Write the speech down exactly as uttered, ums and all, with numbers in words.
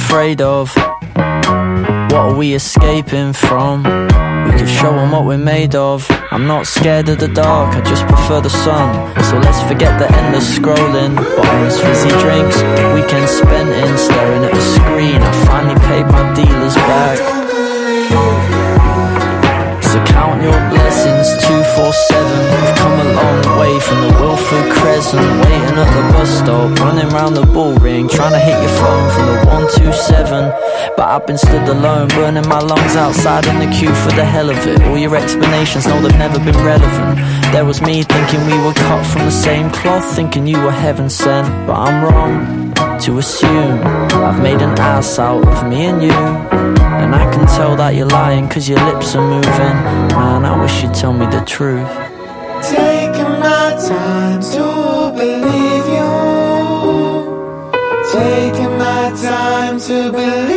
afraid of? What are we escaping from? We could show them what we're made of. I'm not scared of the dark, I just prefer the sun. So let's forget the endless scrolling, bottomless fizzy drinks, weekend spent in staring at the screen. I finally paid my dealers back. So count your blessings, two four seven. We've come a long way from the Wilford Crescent, waiting at the bus stop, running round the ball ring, trying to hit your phone from the one two seven. But I've been stood alone, burning my lungs outside in the queue for the hell of it. All your explanations, no, they've never been relevant. There was me thinking we were cut from the same cloth, thinking you were heaven sent. But I'm wrong to assume I've made an ass out of me and you. And I can tell that you're lying cause your lips are moving. Man, I wish you'd tell me the truth. Taking my time to believe you. Taking my time to believe